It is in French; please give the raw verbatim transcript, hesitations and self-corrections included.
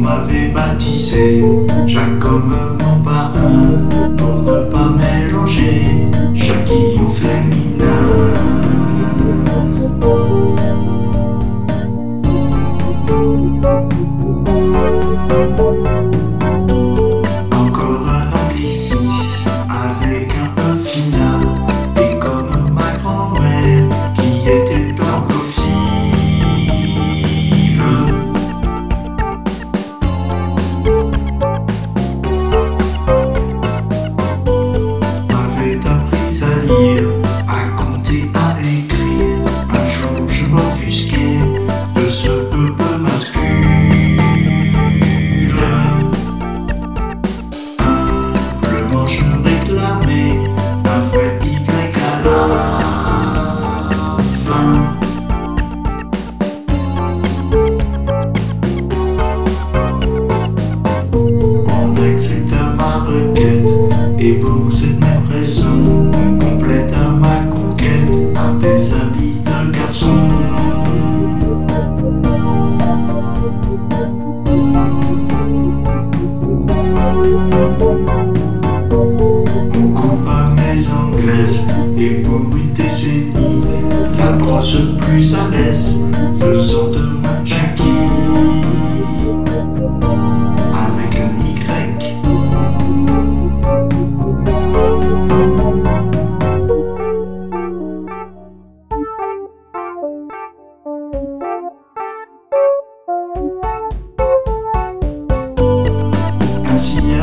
m'avait baptisé Jacques comme mon parrain, pour ne pas mélanger Jackie au féminin. Encore un anglicisme avec un E final, et comme ma grand-mère qui était anglophile, m'avait appris à lire, à compter, à écrire. Un jour je m'offusquais de ce peuple masculin. Humblement je réclamais un vrai Y à la fin. On accepte ma requête, et pour cette même raison, on complète ma conquête à des habits de garçon. On coupe à mes anglaises, et pour une décennie, la brosse plus à l'aise, faisant de moi Jackie avec un Y. Ainsi